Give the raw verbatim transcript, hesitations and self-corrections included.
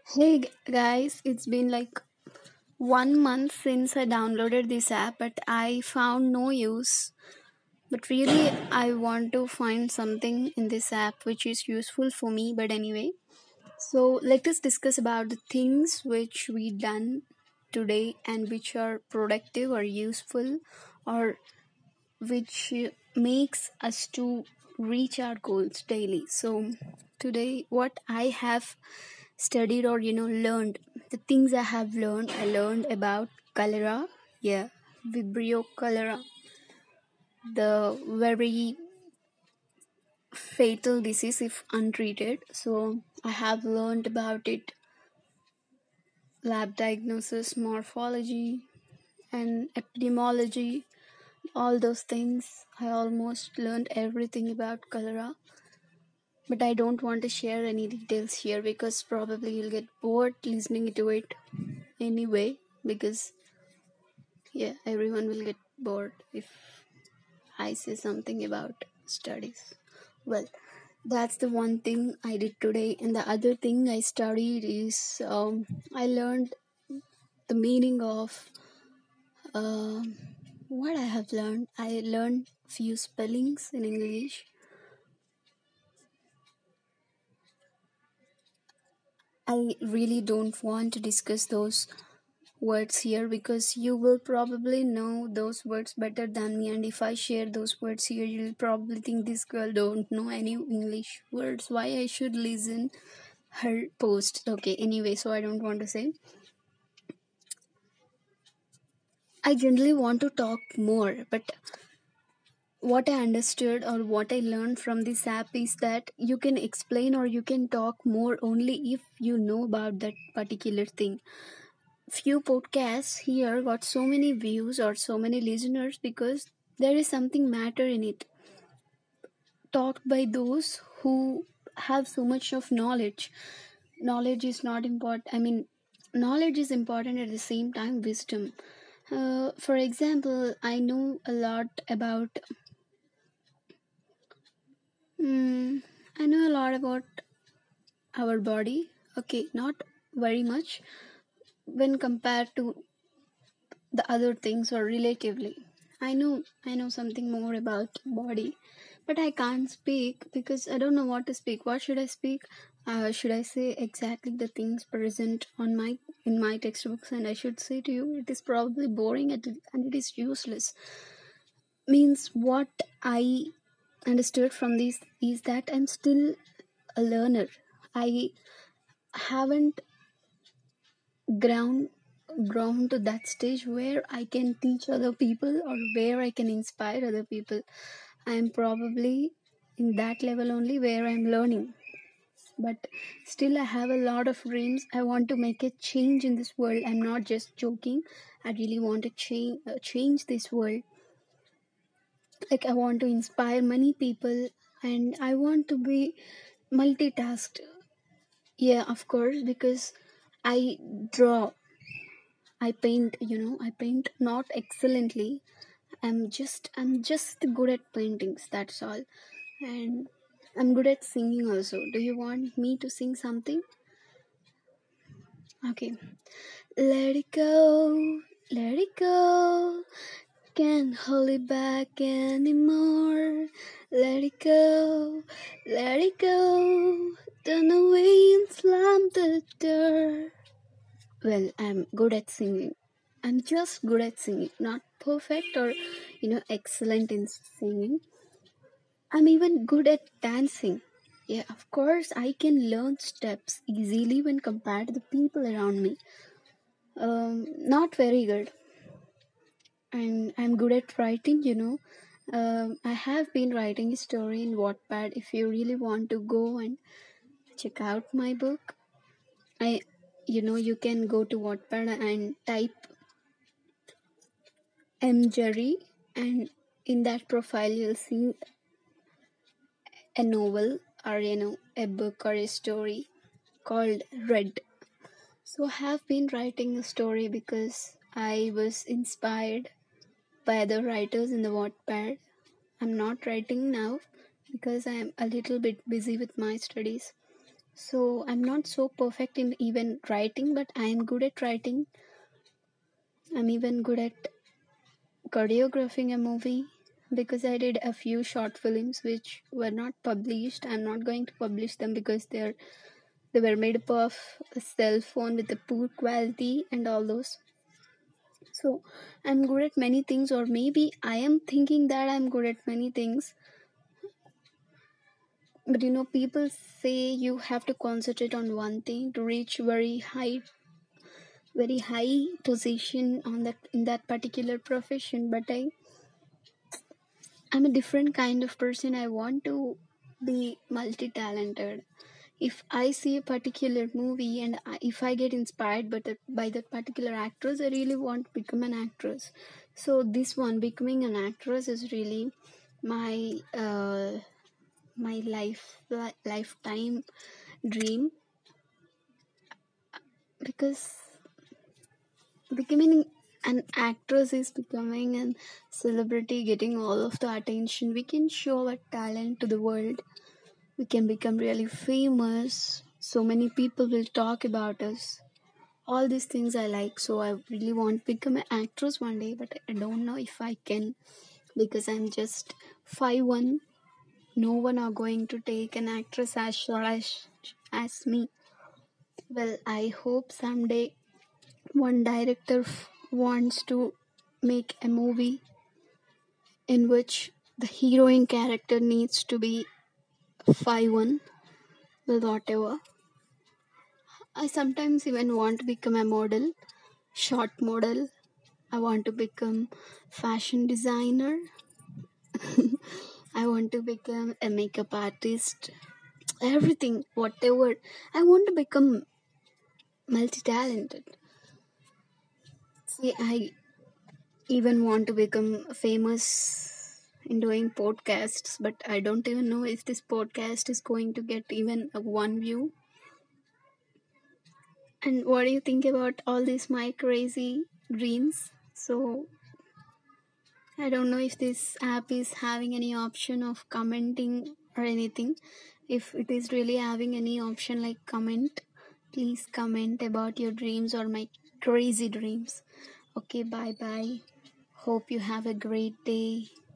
Hey g- guys, it's been like one month since I downloaded this app, but I found no use. But really, I want to find something in this app which is useful for me. But anyway, so let us discuss about the things which we done today and which are productive or useful or which makes us to reach our goals daily. So today, what I have studied or you know learned, the things I have learned, I learned about cholera. Yeah, Vibrio cholera, the very fatal disease if untreated. So I have learned about it, lab diagnosis, morphology, and epidemiology, all those things. I almost learned everything about cholera, but I don't want to share any details here because probably you'll get bored listening to it anyway. Because yeah, everyone will get bored if I say something about studies. Well, that's the one thing I did today, and the other thing I studied is um, I learned the meaning of um what I have learned. I learned few spellings in English. I really don't want to discuss those words here because you will probably know those words better than me, and if I share those words here you'll probably think this girl don't know any English words, why I should listen her post. Okay, anyway, so I don't want to say. I generally want to talk more, but what I understood or what I learned from this app is that you can explain or you can talk more only if you know about that particular thing. Few podcasts here got so many views or so many listeners because there is something matter in it, talked by those who have so much of knowledge. Knowledge is not important, I mean, knowledge is important, at the same time wisdom. Uh, for example, I know a lot about mm, I know a lot about our body. Okay, not very much when compared to the other things or relatively. I know I know something more about body, but I can't speak because I don't know what to speak. What should I speak? Uh, should I say exactly the things present on my in my textbooks, and I should say to you it is probably boring and it, and it is useless. Means what I understood from this is that I'm still a learner. I haven't ground grown to that stage where I can teach other people or where I can inspire other people. I'm probably in that level only where I'm learning. But still, I have a lot of dreams. I want to make a change in this world. I'm not just joking. I really want to change uh, change this world. Like I want to inspire many people, and I want to be multitasked. Yeah, of course, because I draw, I paint, you know, I paint not excellently. I'm just I'm just good at paintings, that's all. And I'm good at singing also. Do you want me to sing something? Okay. Let it go, let it go. Can't hold it back anymore. Let it go, let it go. Turn away and slam the door. Well, I'm good at singing. I'm just good at singing, not perfect or, you know, excellent in singing. I'm even good at dancing. Yeah, of course, I can learn steps easily when compared to the people around me. Um, not very good. And I'm good at writing, you know. Um, I have been writing a story in Wattpad. If you really want to go and check out my book, I, you know, you can go to Wattpad and type M Jerry, and in that profile you'll see a novel or you know a book or a story called Red. So I have been writing a story because I was inspired by other writers in the Wattpad. I'm not writing now because I am a little bit busy with my studies. So I'm not so perfect in even writing, but I am good at writing. I'm even good at choreographing a movie because I did a few short films which were not published. I'm not going to publish them because they're they were made up of a cell phone with a poor quality and all those. So I'm good at many things, or maybe I am thinking that I'm good at many things. But you know, people say you have to concentrate on one thing to reach very high, very high position on that in that particular profession. But I, I'm a different kind of person. I want to be multi-talented. If I see a particular movie and I, if I get inspired by that, by that particular actress, I really want to become an actress. So this one, becoming an actress, is really my uh, my life li- lifetime dream because becoming an actress is becoming a celebrity, getting all of the attention. We can show our talent to the world. We can become really famous. So many people will talk about us. All these things I like. So I really want to become an actress one day, but I don't know if I can because I'm just five one. No one are going to take an actress as short as, as me. Well, I hope someday one director f- wants to make a movie in which the heroine character needs to be five one, well, whatever. I sometimes even want to become a model, short model. I want to become fashion designer. I want to become a makeup artist. Everything, whatever. I want to become multi-talented. See, I even want to become famous in doing podcasts, but I don't even know if this podcast is going to get even a one view. And what do you think about all these my crazy dreams? So I don't know if this app is having any option of commenting or anything. If it is really having any option like comment, please comment about your dreams or my crazy dreams. Okay, bye bye. Hope you have a great day.